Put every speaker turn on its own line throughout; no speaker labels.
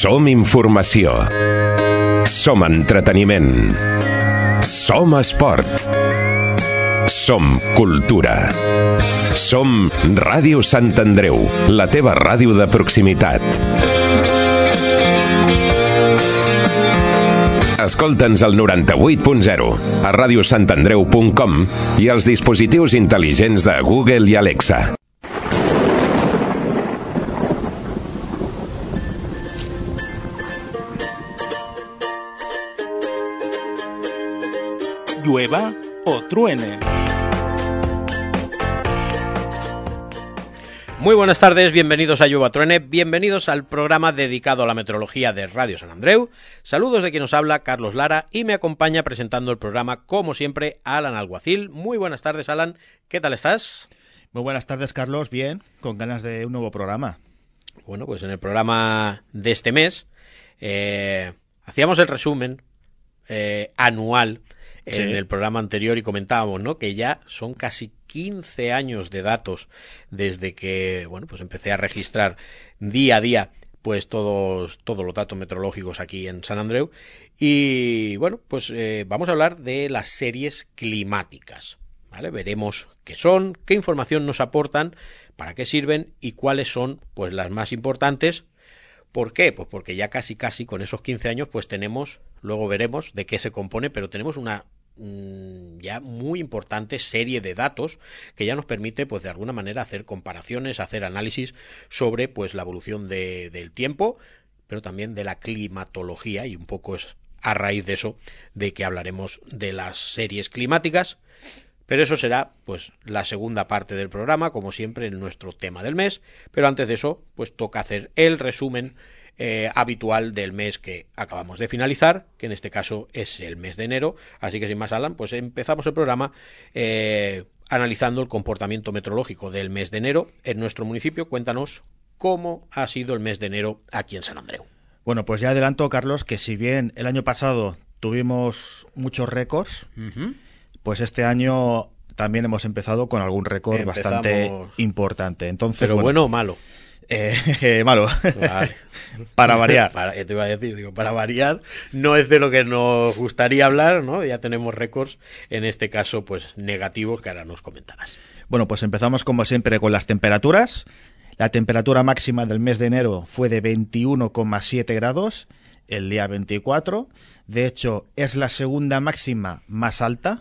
Som informació. Som entreteniment. Som esport. Som cultura. Som Ràdio Sant Andreu, la teva ràdio de proximitat. Escolta'ns al 98.0, a radiosantandreu.com i als dispositius intel·ligents de Google i Alexa.
Llueva o truene.
Muy buenas tardes, bienvenidos a Llueva o Truene, bienvenidos al programa dedicado a la meteorología de Radio Sant Andreu. Saludos de quien nos habla, Carlos Lara, y me acompaña presentando el programa, como siempre, Alan Alguacil. Muy buenas tardes, Alan, ¿qué tal estás?
Muy buenas tardes, Carlos, bien, con ganas de un nuevo programa.
Bueno, pues en el programa de este mes hacíamos el resumen anual en el programa anterior y comentábamos, ¿no?, que ya son casi 15 años de datos desde que, bueno, pues empecé a registrar día a día pues todos los datos meteorológicos aquí en Sant Andreu. Y bueno, pues vamos a hablar de las series climáticas, ¿vale? Veremos qué son, qué información nos aportan, para qué sirven y cuáles son pues las más importantes. ¿Por qué? Pues porque ya casi con esos 15 años pues tenemos, luego veremos de qué se compone, pero tenemos una ya muy importante serie de datos que ya nos permite pues de alguna manera hacer comparaciones, hacer análisis sobre pues la evolución del tiempo, pero también de la climatología, y un poco es a raíz de eso de que hablaremos de las series climáticas. Pero eso será pues la segunda parte del programa, como siempre, en nuestro tema del mes. Pero antes de eso, pues toca hacer el resumen habitual del mes que acabamos de finalizar, que en este caso es el mes de enero. Así que sin más, Alan, pues empezamos el programa analizando el comportamiento meteorológico del mes de enero en nuestro municipio. Cuéntanos cómo ha sido el mes de enero aquí en Sant Andreu.
Bueno, pues ya adelanto, Carlos, que si bien el año pasado tuvimos muchos récords, pues este año también hemos empezado con algún récord bastante importante. Entonces,
¿pero bueno o malo?
Malo. Vale. Para variar.
Te iba a decir, para variar, no es de lo que nos gustaría hablar, ¿no? Ya tenemos récords, en este caso, pues negativos, que ahora nos comentarás.
Bueno, pues empezamos como siempre con las temperaturas. La temperatura máxima del mes de enero fue de 21,7 grados el día 24. De hecho, es la segunda máxima más alta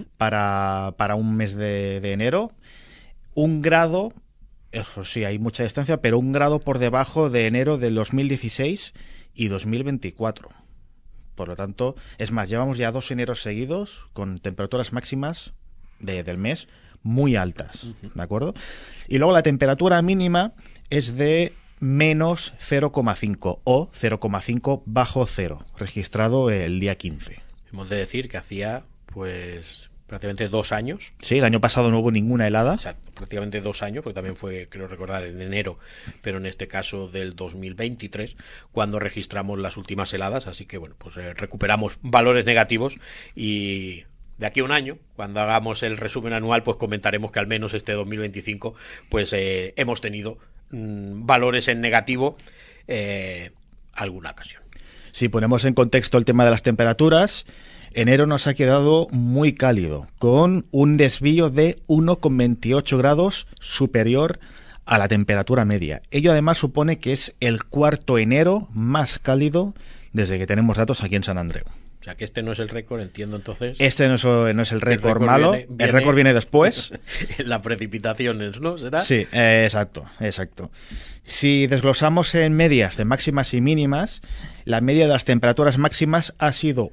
para un mes de enero. Un grado, eso sí, hay mucha distancia, pero un grado por debajo de enero del 2016 y 2024. Por lo tanto, es más, llevamos ya 2 eneros seguidos con temperaturas máximas del mes muy altas, ¿de acuerdo? Y luego la temperatura mínima es de menos 0,5 o 0,5 bajo cero, registrado el día 15.
Hemos de decir que hacía pues prácticamente 2 años.
Sí, el año pasado no hubo ninguna helada.
O sea, prácticamente 2 años, porque también fue, creo recordar, en enero, pero en este caso del 2023, cuando registramos las últimas heladas. Así que bueno, pues recuperamos valores negativos, y de aquí a un año, cuando hagamos el resumen anual, pues comentaremos que al menos este 2025 pues hemos tenido valores en negativo alguna ocasión.
Si ponemos en contexto el tema de las temperaturas, enero nos ha quedado muy cálido, con un desvío de 1,28 grados superior a la temperatura media. Ello además supone que es el cuarto enero más cálido desde que tenemos datos aquí en Sant Andreu.
O sea que este no es el récord, entiendo entonces.
Este no es el récord malo, el récord viene después.
Las precipitaciones, ¿no? ¿Será?
Sí, exacto. Si desglosamos en medias de máximas y mínimas, la media de las temperaturas máximas ha sido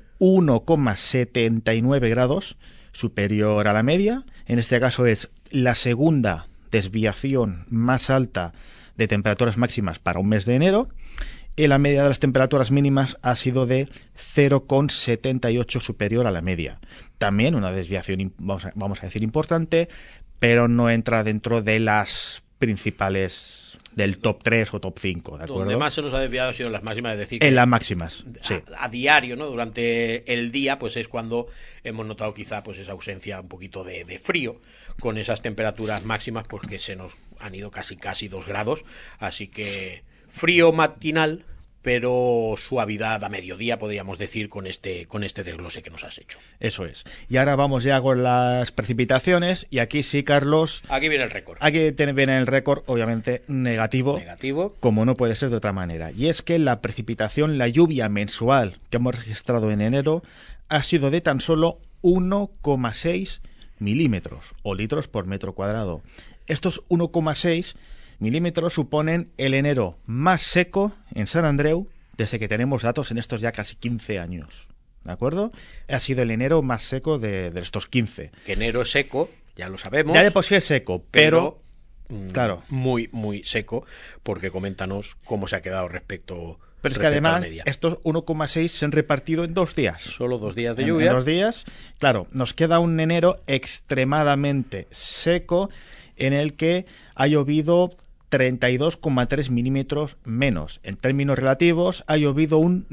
1,79 grados superior a la media. En este caso es la segunda desviación más alta de temperaturas máximas para un mes de enero. Y la media de las temperaturas mínimas ha sido de 0,78 superior a la media. También una desviación, vamos a decir, importante, pero no entra dentro de las principales del top 3 o top 5, ¿de acuerdo?
Donde más se nos ha desviado ha sido en las máximas, es decir,
en las máximas, sí.
A diario, ¿no? Durante el día, pues es cuando hemos notado quizá pues esa ausencia un poquito de frío, con esas temperaturas máximas, porque se nos han ido casi 2 grados, así que frío matinal, pero suavidad a mediodía, podríamos decir, con este desglose que nos has hecho.
Eso es. Y ahora vamos ya con las precipitaciones, y aquí sí, Carlos...
Aquí viene el récord.
Aquí viene el récord, obviamente, negativo, como no puede ser de otra manera. Y es que la precipitación, la lluvia mensual que hemos registrado en enero, ha sido de tan solo 1,6 milímetros, o litros por metro cuadrado. Estos 1,6 milímetros suponen el enero más seco en Sant Andreu desde que tenemos datos en estos ya casi 15 años. ¿De acuerdo? Ha sido el enero más seco de estos 15.
Que enero es seco, ya lo sabemos.
Ya de por sí es seco, pero claro,
muy, muy seco, porque coméntanos cómo se ha quedado respecto.
Pero es que además estos 1,6 se han repartido en 2 días.
Solo 2 días de lluvia.
En 2 días, claro, nos queda un enero extremadamente seco en el que ha llovido 32,3 milímetros menos. En términos relativos, ha llovido un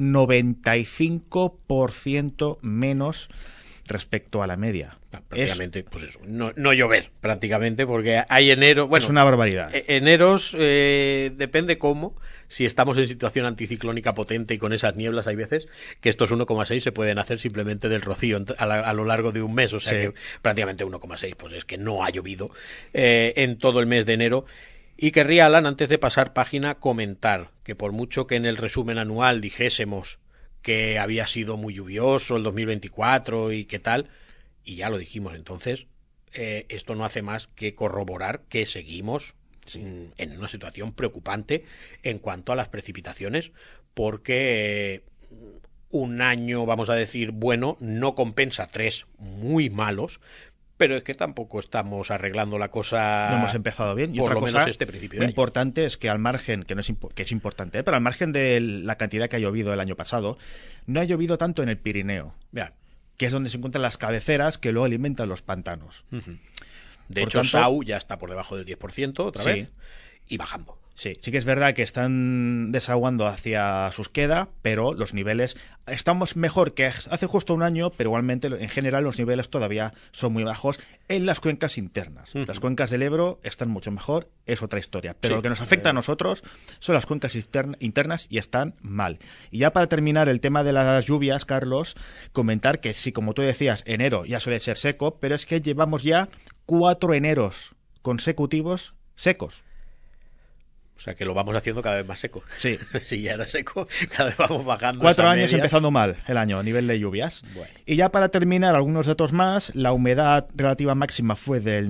95% menos respecto a la media.
Prácticamente, pues eso, no llover, prácticamente, porque hay enero... Bueno,
es una barbaridad.
Eneros, depende cómo, si estamos en situación anticiclónica potente y con esas nieblas, hay veces que estos 1,6 se pueden hacer simplemente del rocío a lo largo de un mes, o sea que prácticamente 1,6, pues es que no ha llovido en todo el mes de enero. Y querría, Alan, antes de pasar página, comentar que por mucho que en el resumen anual dijésemos que había sido muy lluvioso el 2024 y qué tal, y ya lo dijimos entonces, esto no hace más que corroborar que seguimos en una situación preocupante en cuanto a las precipitaciones, porque un año, vamos a decir, bueno, no compensa 3 muy malos, pero es que tampoco estamos arreglando la cosa.
No hemos empezado bien. Y
por
otra
lo
cosa
menos este principio de
muy
año.
Importante es que al margen, que es importante, pero al margen de la cantidad que ha llovido el año pasado, no ha llovido tanto en el Pirineo, que es donde se encuentran las cabeceras que luego alimentan los pantanos.
De hecho, Sau ya está por debajo del 10% otra vez y bajando.
Sí que es verdad que están desaguando hacia Susqueda, pero los niveles estamos mejor que hace justo un año, pero igualmente en general los niveles todavía son muy bajos en las cuencas internas. Las cuencas del Ebro están mucho mejor, es otra historia, pero lo que nos afecta a nosotros son las cuencas internas y están mal. Y ya para terminar el tema de las lluvias, Carlos, comentar que sí, como tú decías, enero ya suele ser seco, pero es que llevamos ya 4 eneros consecutivos secos.
O sea que lo vamos haciendo cada vez más seco.
Sí.
Si ya era seco, cada vez vamos bajando.
4 años media. Empezando mal el año a nivel de lluvias.
Bueno.
Y ya para terminar, algunos datos más. La humedad relativa máxima fue del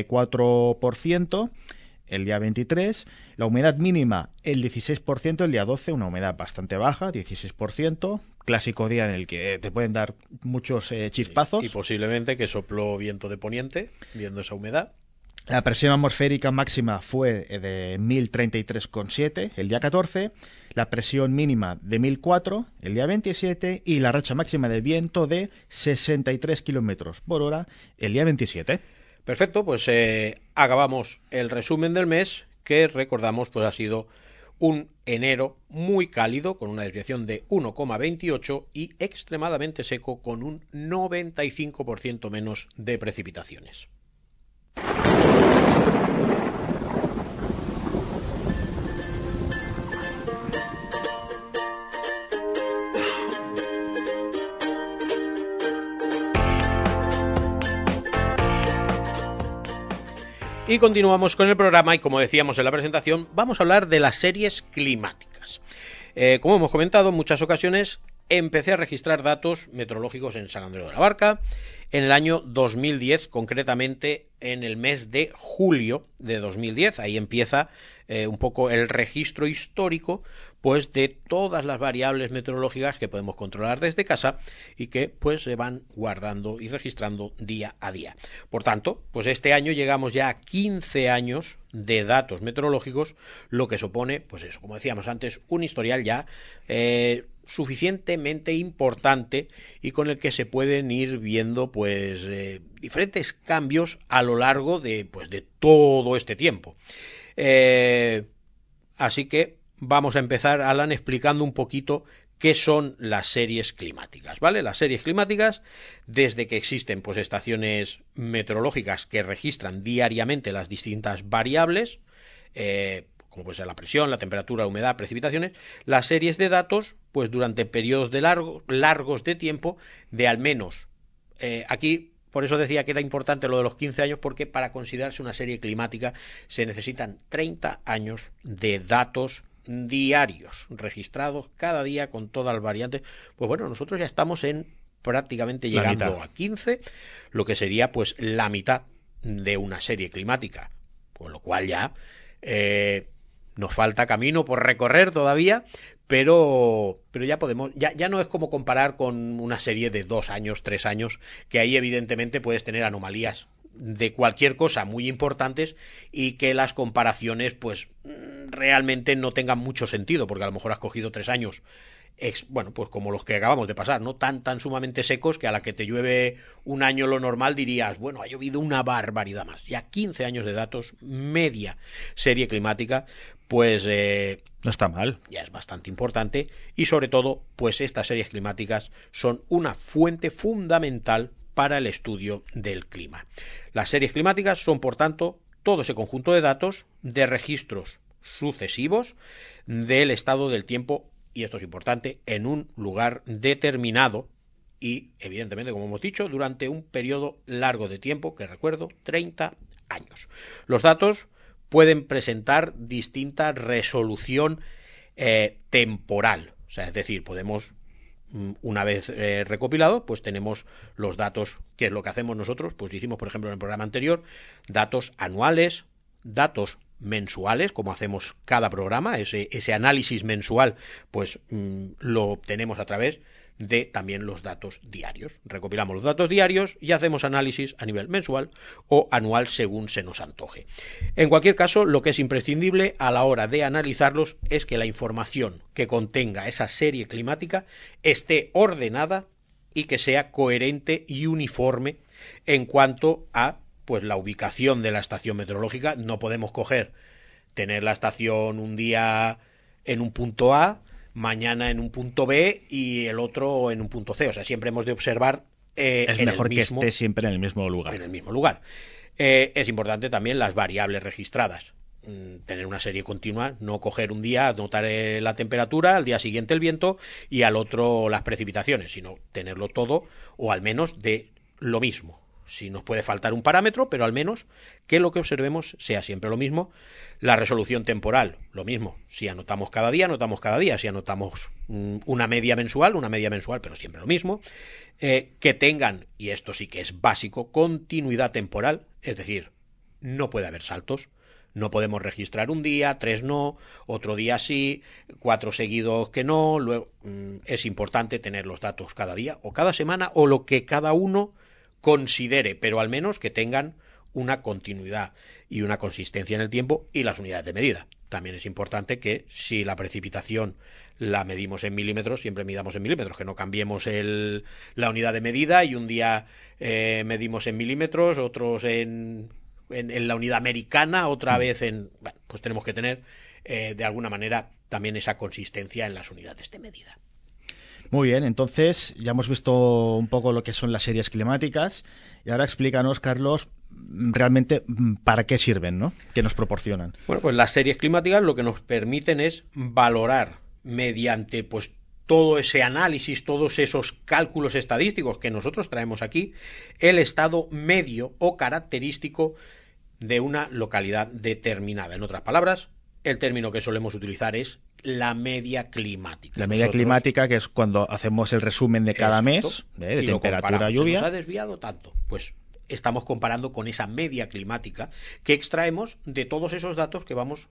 94% el día 23. La humedad mínima el 16% el día 12. Una humedad bastante baja, 16%. Clásico día en el que te pueden dar muchos chispazos.
Y posiblemente que sopló viento de poniente, viendo esa humedad.
La presión atmosférica máxima fue de 1033,7 el día 14, la presión mínima de 1004 el día 27 y la racha máxima de viento de 63 kilómetros por hora el día 27.
Perfecto, pues acabamos el resumen del mes, que recordamos pues ha sido un enero muy cálido con una desviación de 1,28 y extremadamente seco con un 95% menos de precipitaciones. Y continuamos con el programa y, como decíamos en la presentación, vamos a hablar de las series climáticas. Como hemos comentado en muchas ocasiones, empecé a registrar datos meteorológicos en Sant Andreu de la Barca en el año 2010, concretamente en el mes de julio de 2010. Ahí empieza un poco el registro histórico pues de todas las variables meteorológicas que podemos controlar desde casa y que pues se van guardando y registrando día a día. Por tanto, pues este año llegamos ya a 15 años de datos meteorológicos, lo que supone, pues eso, como decíamos antes, un historial ya suficientemente importante y con el que se pueden ir viendo pues diferentes cambios a lo largo de todo este tiempo. Así que vamos a empezar, Alan, explicando un poquito qué son las series climáticas, ¿vale? Las series climáticas, desde que existen pues estaciones meteorológicas que registran diariamente las distintas variables, como puede ser la presión, la temperatura, la humedad, precipitaciones, las series de datos, pues durante periodos de largos de tiempo, de al menos, aquí por eso decía que era importante lo de los 15 años, porque para considerarse una serie climática se necesitan 30 años de datos diarios, registrados cada día con todas las variantes. Pues bueno, nosotros ya estamos en prácticamente llegando a 15, lo que sería pues la mitad de una serie climática, con lo cual ya nos falta camino por recorrer todavía, pero ya podemos, ya no es como comparar con una serie de 2 años, 3 años, que ahí evidentemente puedes tener anomalías de cualquier cosa muy importantes y que las comparaciones pues realmente no tengan mucho sentido, porque a lo mejor has cogido 3 años, bueno, pues como los que acabamos de pasar, ¿no? Tan sumamente secos que a la que te llueve un año lo normal dirías, bueno, ha llovido una barbaridad más. Ya 15 años de datos, media serie climática, pues
no está mal.
Ya es bastante importante, y sobre todo, pues estas series climáticas son una fuente fundamental para el estudio del clima. Las series climáticas son, por tanto, todo ese conjunto de datos de registros sucesivos del estado del tiempo, y esto es importante, en un lugar determinado y, evidentemente, como hemos dicho, durante un periodo largo de tiempo, que recuerdo, 30 años. Los datos pueden presentar distinta resolución temporal, o sea, es decir, podemos, una vez recopilado, pues tenemos los datos, que es lo que hacemos nosotros, pues hicimos, por ejemplo, en el programa anterior, datos anuales, datos mensuales, como hacemos cada programa, ese análisis mensual, pues lo obtenemos a través de también los datos diarios. Recopilamos los datos diarios y hacemos análisis a nivel mensual o anual según se nos antoje. En cualquier caso, lo que es imprescindible a la hora de analizarlos es que la información que contenga esa serie climática esté ordenada y que sea coherente y uniforme en cuanto a pues la ubicación de la estación meteorológica. No podemos tener la estación un día en un punto A, mañana en un punto B y el otro en un punto C. O sea, siempre hemos de observar
es mejor que esté siempre en el mismo lugar.
En el mismo lugar. Es importante también las variables registradas. Tener una serie continua, no coger un día, notar la temperatura, al día siguiente el viento y al otro las precipitaciones, sino tenerlo todo, o al menos de lo mismo. Si nos puede faltar un parámetro, pero al menos que lo que observemos sea siempre lo mismo. La resolución temporal, lo mismo. Si anotamos cada día, anotamos cada día. Si anotamos una media mensual, pero siempre lo mismo. Que tengan, y esto sí que es básico, continuidad temporal, es decir, no puede haber saltos. No podemos registrar un día, 3 no, otro día sí, 4 seguidos que no. Luego es importante tener los datos cada día o cada semana o lo que cada uno considere, pero al menos que tengan una continuidad y una consistencia en el tiempo, y las unidades de medida. También es importante que si la precipitación la medimos en milímetros, siempre midamos en milímetros, que no cambiemos la unidad de medida y un día medimos en milímetros, otros en la unidad americana, otra vez bueno, pues tenemos que tener de alguna manera también esa consistencia en las unidades de medida.
Muy bien, entonces ya hemos visto un poco lo que son las series climáticas y ahora explícanos, Carlos, realmente para qué sirven, ¿no? ¿Qué nos proporcionan?
Bueno, pues las series climáticas lo que nos permiten es valorar mediante pues todo ese análisis, todos esos cálculos estadísticos que nosotros traemos aquí, el estado medio o característico de una localidad determinada. En otras palabras, el término que solemos utilizar es la media climática.
La media climática, que es cuando hacemos el resumen de cada mes, de temperatura, lluvia.
¿Se nos ha desviado tanto? Pues estamos comparando con esa media climática que extraemos de todos esos datos que vamos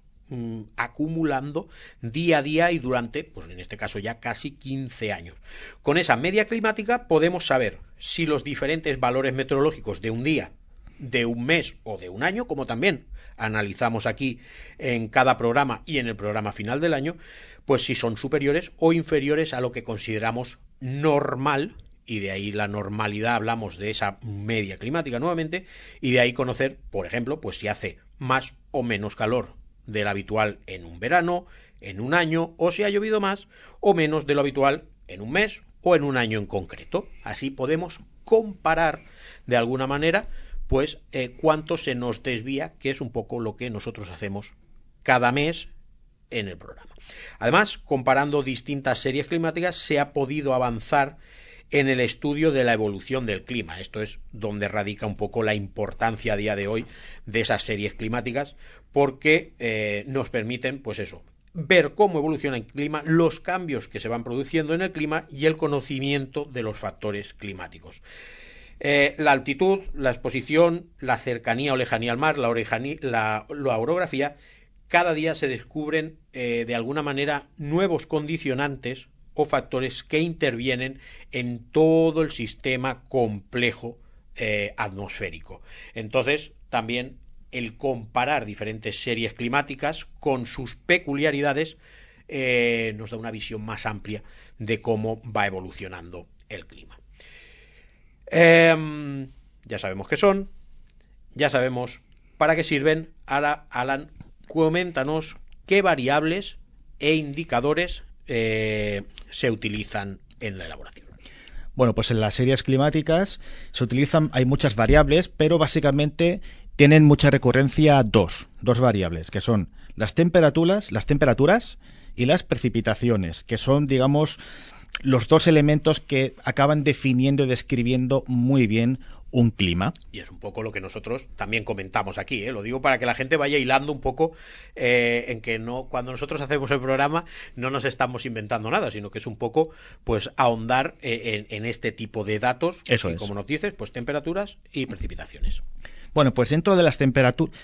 acumulando día a día y durante, pues en este caso ya casi 15 años. Con esa media climática podemos saber si los diferentes valores meteorológicos de un día, de un mes o de un año, como también analizamos aquí en cada programa y en el programa final del año, pues si son superiores o inferiores a lo que consideramos normal, y de ahí la normalidad, hablamos de esa media climática nuevamente, y de ahí conocer, por ejemplo, pues si hace más o menos calor del habitual en un verano, en un año, o si ha llovido más o menos de lo habitual en un mes o en un año en concreto. Así podemos comparar de alguna manera pues cuánto se nos desvía, que es un poco lo que nosotros hacemos cada mes en el programa. Además, comparando distintas series climáticas, se ha podido avanzar en el estudio de la evolución del clima. Esto es donde radica un poco la importancia a día de hoy de esas series climáticas, porque nos permiten, pues eso, ver cómo evoluciona el clima, los cambios que se van produciendo en el clima y el conocimiento de los factores climáticos. La altitud, la exposición, la cercanía o lejanía al mar, la orografía, cada día se descubren de alguna manera nuevos condicionantes o factores que intervienen en todo el sistema complejo atmosférico. Entonces, también el comparar diferentes series climáticas con sus peculiaridades nos da una visión más amplia de cómo va evolucionando el clima. Ya sabemos qué son, ya sabemos para qué sirven. Ahora, Alan, coméntanos qué variables e indicadores se utilizan en la elaboración.
Bueno, pues en las series climáticas se utilizan, hay muchas variables, pero básicamente tienen mucha recurrencia dos variables, que son las temperaturas y las precipitaciones, que son, digamos, los dos elementos que acaban definiendo y describiendo muy bien un clima.
Y es un poco lo que nosotros también comentamos aquí, lo digo para que la gente vaya hilando un poco en que no, cuando nosotros hacemos el programa no nos estamos inventando nada, sino que es un poco pues ahondar en este tipo de datos.
Eso
y
es.
como nos dices, pues temperaturas y precipitaciones.
Bueno, pues dentro de las temperaturas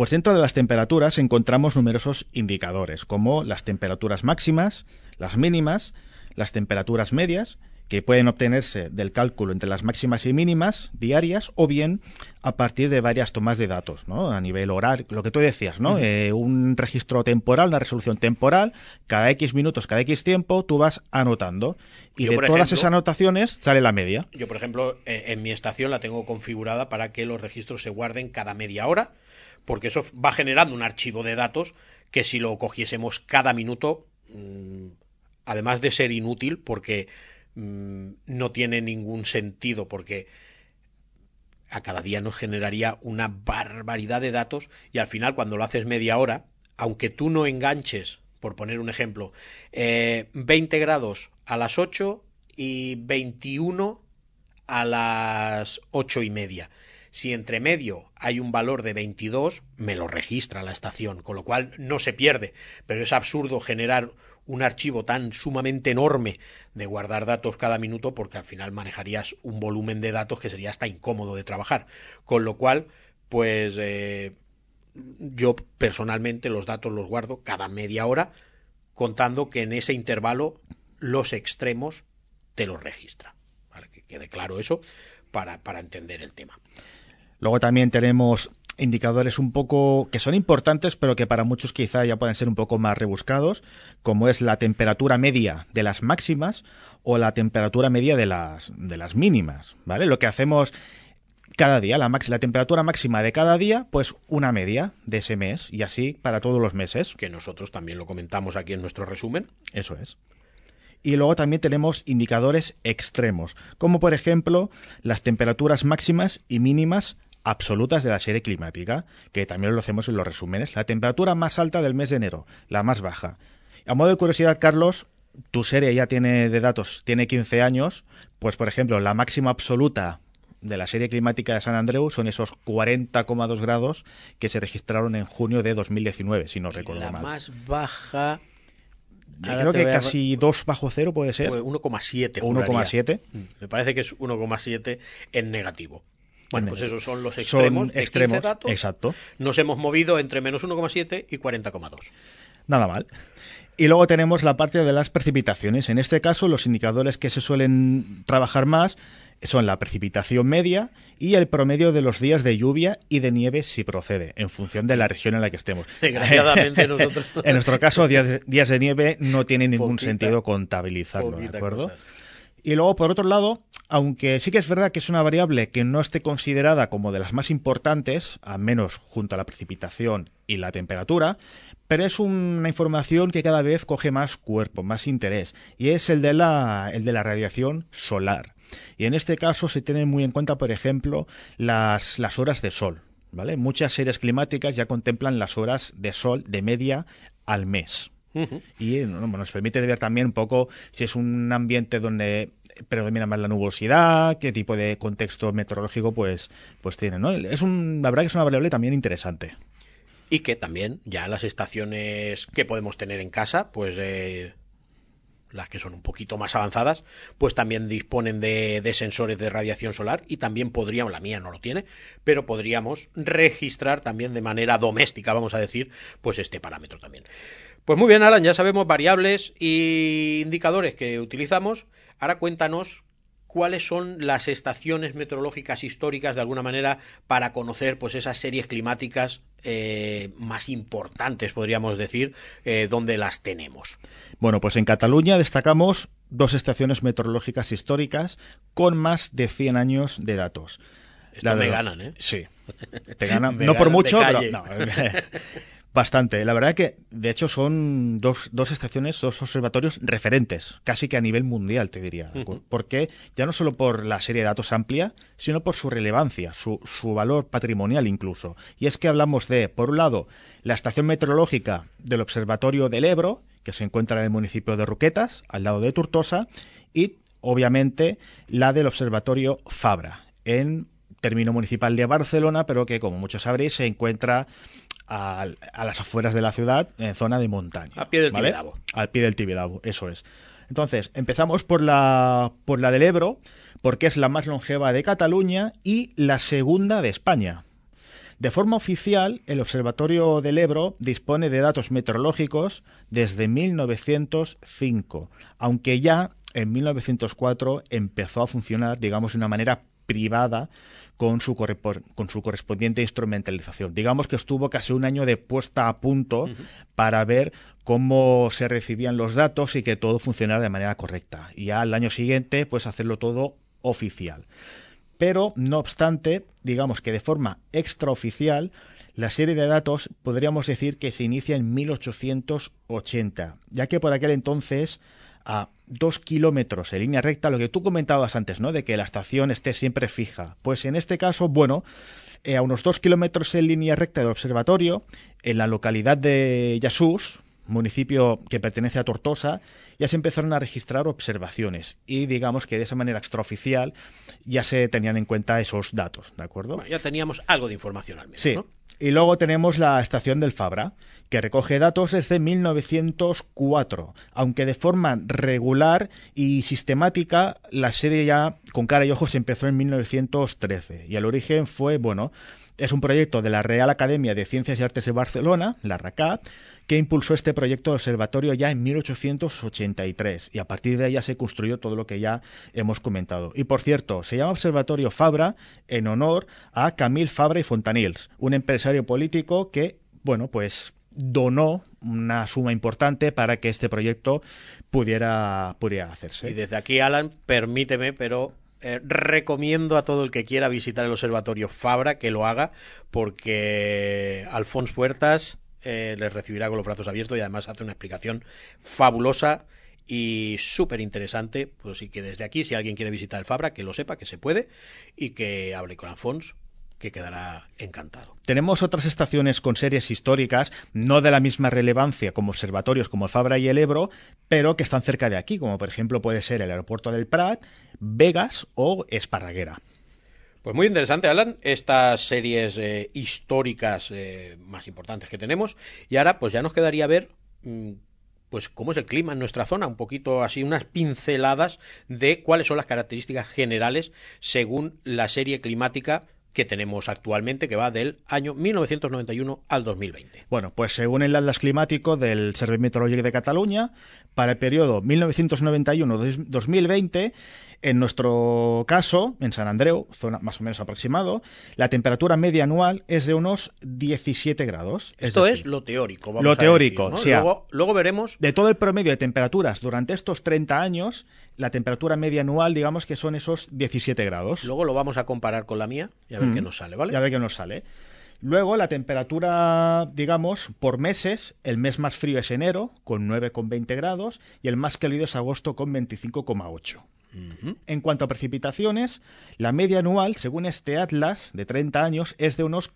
encontramos numerosos indicadores, como las temperaturas máximas, las mínimas, las temperaturas medias, que pueden obtenerse del cálculo entre las máximas y mínimas diarias, o bien a partir de varias tomas de datos, ¿no? A nivel horario, lo que tú decías, ¿no? Un registro temporal, una resolución temporal, cada X minutos, cada X tiempo, tú vas anotando. Y
Yo,
de
por
todas
ejemplo,
esas anotaciones sale la media.
Yo, por ejemplo, en mi estación la tengo configurada para que los registros se guarden cada media hora, porque eso va generando un archivo de datos que si lo cogiésemos cada minuto, además de ser inútil, porque no tiene ningún sentido, porque a cada día nos generaría una barbaridad de datos y al final cuando lo haces media hora, aunque tú no enganches, por poner un ejemplo, 20 grados a las 8 y 21 a las 8:30. Si entre medio hay un valor de 22, me lo registra la estación, con lo cual no se pierde, pero es absurdo generar un archivo tan sumamente enorme de guardar datos cada minuto, porque al final manejarías un volumen de datos que sería hasta incómodo de trabajar. Con lo cual, pues yo personalmente los datos los guardo cada media hora, contando que en ese intervalo los extremos te los registra. ¿Vale? Que quede claro eso para entender el tema.
Luego también tenemos indicadores un poco que son importantes, pero que para muchos quizá ya pueden ser un poco más rebuscados, como es la temperatura media de las máximas o la temperatura media de las mínimas, ¿vale? Lo que hacemos cada día, la temperatura máxima de cada día, pues una media de ese mes, y así para todos los meses.
Que nosotros también lo comentamos aquí en nuestro resumen.
Eso es. Y luego también tenemos indicadores extremos, como por ejemplo las temperaturas máximas y mínimas absolutas de la serie climática, que también lo hacemos en los resúmenes. La temperatura más alta del mes de enero, la más baja. A modo de curiosidad, Carlos, tu serie ya tiene 15 años, pues por ejemplo, la máxima absoluta de la serie climática de San Andreu son esos 40,2 grados que se registraron en junio de 2019, si no recuerdo mal.
La más baja...
Creo que casi 2 bajo cero puede ser.
1,7.
1,7.
Me parece que es 1,7 en negativo. Bueno, pues esos son los extremos de 15 datos.
Exacto.
Nos hemos movido entre menos 1,7 y 40,2.
Nada mal. Y luego tenemos la parte de las precipitaciones. En este caso, los indicadores que se suelen trabajar más son la precipitación media y el promedio de los días de lluvia y de nieve si procede, en función de la región en la que estemos.
Desgraciadamente nosotros...
En nuestro caso, días de nieve no tiene ningún sentido contabilizarlo, ¿de acuerdo? Cosas. Y luego, por otro lado, aunque sí que es verdad que es una variable que no esté considerada como de las más importantes, al menos junto a la precipitación y la temperatura, pero es una información que cada vez coge más cuerpo, más interés, y es el de la radiación solar. Y en este caso se tienen muy en cuenta, por ejemplo, las horas de sol. ¿vale? Muchas series climáticas ya contemplan las horas de sol de media al mes. Y nos permite ver también un poco si es un ambiente donde predomina más la nubosidad, qué tipo de contexto meteorológico pues tiene, ¿no? La verdad que es una variable también interesante.
Y que también ya las estaciones que podemos tener en casa, pues las que son un poquito más avanzadas, pues también disponen de sensores de radiación solar y también podríamos, la mía no lo tiene, pero podríamos registrar también de manera doméstica, vamos a decir, pues este parámetro también. Pues muy bien, Alan, ya sabemos variables e indicadores que utilizamos. Ahora cuéntanos cuáles son las estaciones meteorológicas históricas, de alguna manera, para conocer pues esas series climáticas más importantes, podríamos decir, donde las tenemos.
Bueno, pues en Cataluña destacamos 2 estaciones meteorológicas históricas con más de 100 años de datos.
Esto me ganan, ¿eh?
Sí, te ganan,
Me
no por
ganan
mucho,
de
pero
calle.
no, bastante. La verdad que, de hecho, son dos estaciones, 2 observatorios referentes, casi que a nivel mundial, te diría. Porque ya no solo por la serie de datos amplia, sino por su relevancia, su valor patrimonial incluso. Y es que hablamos de, por un lado, la estación meteorológica del Observatorio del Ebro, que se encuentra en el municipio de Roquetas, al lado de Tortosa, y, obviamente, la del Observatorio Fabra, en término municipal de Barcelona, pero que, como muchos sabréis, se encuentra a las afueras de la ciudad, en zona de montaña.
A pie del
¿vale?
Tibidabo.
Al pie del Tibidabo, eso es. Entonces, empezamos por la del Ebro, porque es la más longeva de Cataluña y la segunda de España. De forma oficial, el Observatorio del Ebro dispone de datos meteorológicos desde 1905, aunque ya en 1904 empezó a funcionar, digamos, de una manera privada con su correspondiente instrumentalización. Digamos que estuvo casi un año de puesta a punto para ver cómo se recibían los datos y que todo funcionara de manera correcta. Y ya al año siguiente, pues hacerlo todo oficial. Pero, no obstante, digamos que de forma extraoficial, la serie de datos podríamos decir que se inicia en 1880, ya que por aquel entonces, a 2 kilómetros en línea recta, lo que tú comentabas antes, ¿no? De que la estación esté siempre fija. Pues en este caso, bueno, a unos 2 kilómetros en línea recta del observatorio, en la localidad de Llassús, municipio que pertenece a Tortosa, ya se empezaron a registrar observaciones y digamos que de esa manera extraoficial ya se tenían en cuenta esos datos, ¿de acuerdo?
Bueno, ya teníamos algo de información al menos,
sí.
¿no?
Y luego tenemos la estación del Fabra, que recoge datos desde 1904, aunque de forma regular y sistemática la serie ya con cara y ojos se empezó en 1913 y el origen fue, bueno, es un proyecto de la Real Academia de Ciencias y Artes de Barcelona, la RACAB, que impulsó este proyecto de observatorio ya en 1883 y a partir de ahí ya se construyó todo lo que ya hemos comentado. Y por cierto, se llama Observatorio Fabra en honor a Camille Fabra y Fontanils, un empresario político que, bueno, pues donó una suma importante para que este proyecto pudiera hacerse.
Y desde aquí, Alan, permíteme, pero recomiendo a todo el que quiera visitar el Observatorio Fabra que lo haga, porque Alfons Huertas les recibirá con los brazos abiertos y además hace una explicación fabulosa y súper interesante. Pues sí, que desde aquí, si alguien quiere visitar el Fabra, que lo sepa, que se puede, y que hable con Alfons, que quedará encantado.
Tenemos otras estaciones con series históricas, no de la misma relevancia como observatorios como el Fabra y el Ebro, pero que están cerca de aquí, como por ejemplo puede ser el aeropuerto del Prat, Begas o Esparraguera.
Pues muy interesante, Alan, estas series históricas más importantes que tenemos. Y ahora pues ya nos quedaría ver pues cómo es el clima en nuestra zona, un poquito así, unas pinceladas de cuáles son las características generales según la serie climática que tenemos actualmente, que va del año 1991 al 2020.
Bueno, pues según el Atlas Climático del Servei Meteorològic de Cataluña, para el periodo 1991-2020, en nuestro caso, en Sant Andreu, zona más o menos aproximado, la temperatura media anual es de unos 17 grados.
Esto es lo teórico, vamos
lo
a
teórico,
decir, ¿no?
O sea,
luego veremos.
De todo el promedio de temperaturas durante estos 30 años, la temperatura media anual, digamos que son esos 17 grados.
Luego lo vamos a comparar con la mía y a ver qué nos sale, ¿vale?
Y a ver qué nos sale. Luego, la temperatura, digamos, por meses, el mes más frío es enero, con 9,20 grados, y el más cálido es agosto, con 25,8. En cuanto a precipitaciones, la media anual, según este atlas de 30 años, es de unos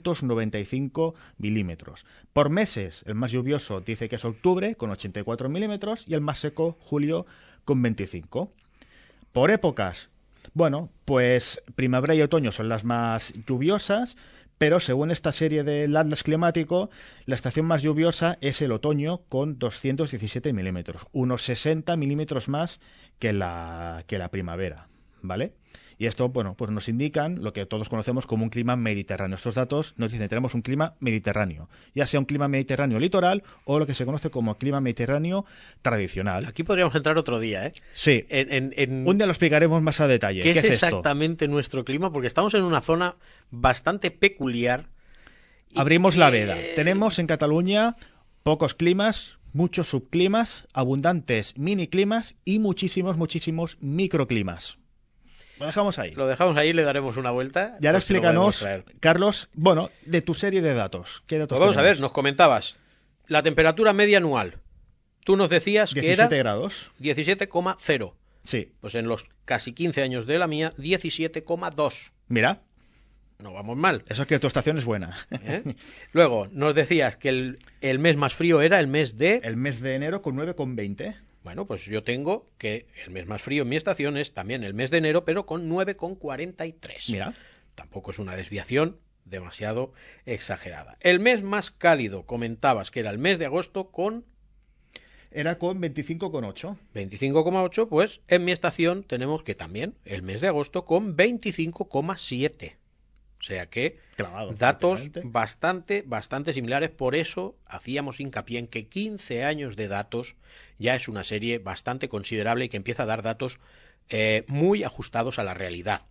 595 milímetros. Por meses, el más lluvioso dice que es octubre, con 84 milímetros, y el más seco, julio, con 25. Por épocas, bueno, pues primavera y otoño son las más lluviosas, pero según esta serie del Atlas Climático, la estación más lluviosa es el otoño con 217 milímetros, unos 60 milímetros más que la primavera, ¿vale? Y esto, bueno, pues nos indican lo que todos conocemos como un clima mediterráneo. Estos datos nos dicen que tenemos un clima mediterráneo, ya sea un clima mediterráneo litoral o lo que se conoce como clima mediterráneo tradicional.
Aquí podríamos entrar otro día, ¿eh?
Sí, un día lo explicaremos más a detalle.
¿Qué es
esto?
Exactamente nuestro clima? Porque estamos en una zona bastante peculiar.
Abrimos la veda. Tenemos en Cataluña pocos climas, muchos subclimas, abundantes miniclimas y muchísimos microclimas. Lo dejamos ahí.
Lo dejamos ahí, le daremos una vuelta.
Y ahora
pues
explícanos, Carlos, bueno, de tu serie de datos. ¿Qué datos
pues vamos a
tenemos?
ver, nos comentabas la temperatura media anual. Tú nos decías que era
17 grados.
17,0.
Sí.
Pues en los casi 15 años de la mía, 17,2.
Mira,
No vamos mal.
eso es que tu estación es buena.
¿Eh? Luego, nos decías que el mes más frío era el mes de...
El mes de enero con 9,20.
Bueno, pues yo tengo que el mes más frío en mi estación es también el mes de enero, pero con 9,43.
Mira.
Tampoco es una desviación demasiado exagerada. El mes más cálido, comentabas que era el mes de agosto con...
Era con 25,8.
25,8, pues en mi estación tenemos que también el mes de agosto con 25,7. O sea que
Clavado,
datos
prácticamente.
bastante similares. Por eso hacíamos hincapié en que 15 años de datos ya es una serie bastante considerable y que empieza a dar datos muy ajustados a la realidad.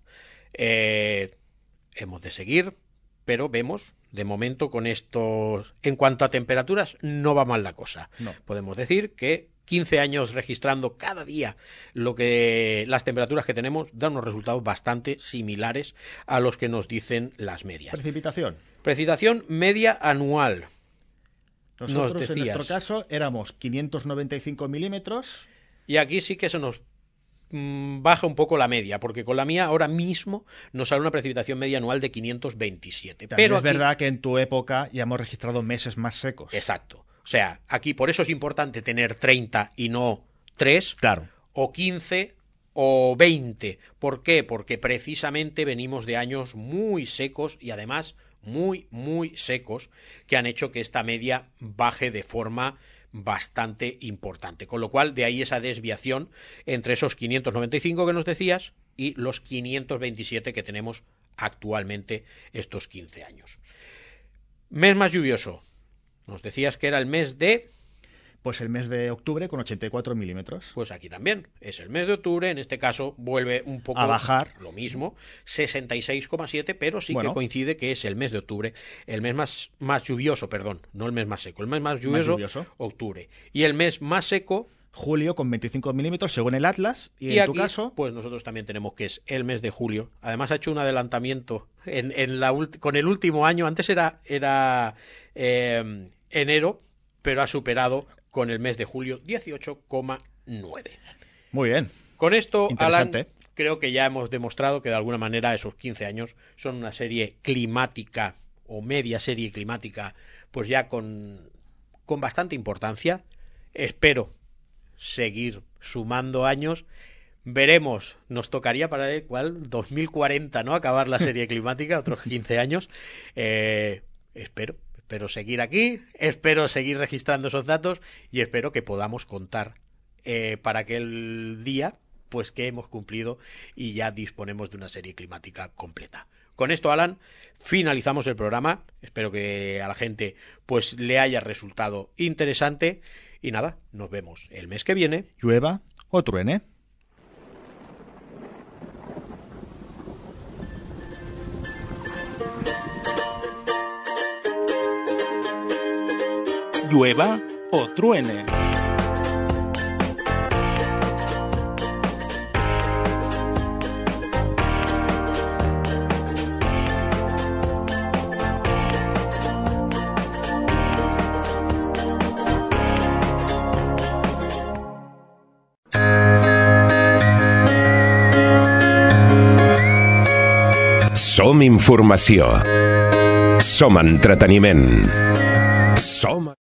Hemos de seguir, pero vemos, de momento con estos... En cuanto a temperaturas, no va mal la cosa.
No.
Podemos decir que 15 años registrando cada día las temperaturas que tenemos dan unos resultados bastante similares a los que nos dicen las medias.
Precipitación.
Precipitación media anual.
Nosotros en nuestro caso éramos 595 milímetros.
Y aquí sí que se nos baja un poco la media, porque con la mía ahora mismo nos sale una precipitación media anual de 527.
También
Pero
es verdad que en tu época ya hemos registrado meses más secos.
Exacto. O sea, aquí por eso es importante tener 30 y no 3,
Claro.
o 15 o 20. ¿Por qué? Porque precisamente venimos de años muy secos y además muy secos que han hecho que esta media baje de forma bastante importante. Con lo cual, de ahí esa desviación entre esos 595 que nos decías y los 527 que tenemos actualmente estos 15 años. Mes más lluvioso. Nos decías que era el mes de...
Pues el mes de octubre con 84 milímetros.
Pues aquí también. Es el mes de octubre. En este caso vuelve un poco...
A bajar.
Lo mismo. 66,7, pero sí
Bueno.
que coincide que es el mes de octubre. El mes más lluvioso, perdón. No el mes más seco. El mes más lluvioso, octubre. Y el mes más seco...
Julio con 25 milímetros según el Atlas. Y en
aquí,
tu caso...
pues nosotros también tenemos que es el mes de julio. Además ha hecho un adelantamiento con el último año. Antes era enero, pero ha superado con el mes de julio 18,9.
Muy bien.
Con esto, Alan,
Interesante.
creo que ya hemos demostrado que de alguna manera esos 15 años son una serie climática o media serie climática, pues ya con bastante importancia. Espero seguir sumando años. Veremos, nos tocaría para el 2040, ¿no? Acabar la serie climática, otros 15 años. Espero seguir aquí, espero seguir registrando esos datos y espero que podamos contar para aquel día pues que hemos cumplido y ya disponemos de una serie climática completa. Con esto, Alan, finalizamos el programa. Espero que a la gente pues le haya resultado interesante y nada, nos vemos el mes que viene.
Llueva o truene.
Llueva o truene.
Som informació. Som entreteniment. Som...